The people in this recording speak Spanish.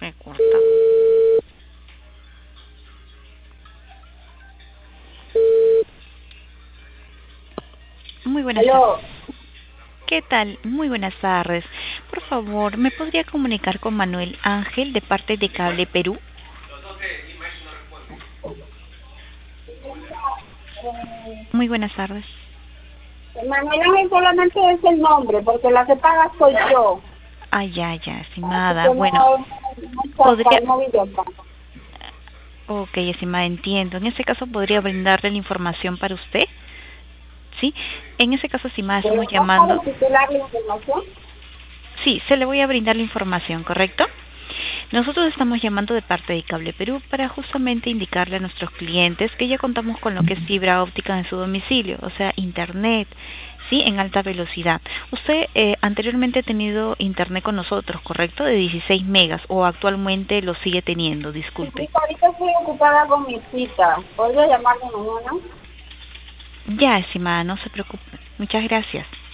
Se corta. Muy buenas tardes. Aló, ¿Qué tal? Muy buenas tardes. Por favor, ¿me podría comunicar con Manuel Ángel de parte de Cable Perú? Muy buenas tardes. Manuel Ángel solamente es el nombre, porque la que paga soy yo. Ah, ya, Así estimada. que Bueno, no está acá, podría... no vive acá. Ok, estimada, entiendo. En ese caso, ¿podría brindarle la información para usted? ¿Sí? En ese caso, estimada, Pero estamos no sabe llamando... titular la información. Sí, se le voy a brindar la información, ¿correcto? Nosotros estamos llamando de parte de Cable Perú para justamente indicarle a nuestros clientes que ya contamos con lo que es fibra óptica en su domicilio, o sea, internet, sí, en alta velocidad. Usted anteriormente ha tenido internet con nosotros, ¿correcto? De 16 megas o actualmente lo sigue teniendo, disculpe. Ahorita estoy ocupada con mi cita. ¿Podría llamarme mañana? Ya, estimada, no se preocupe. Muchas gracias.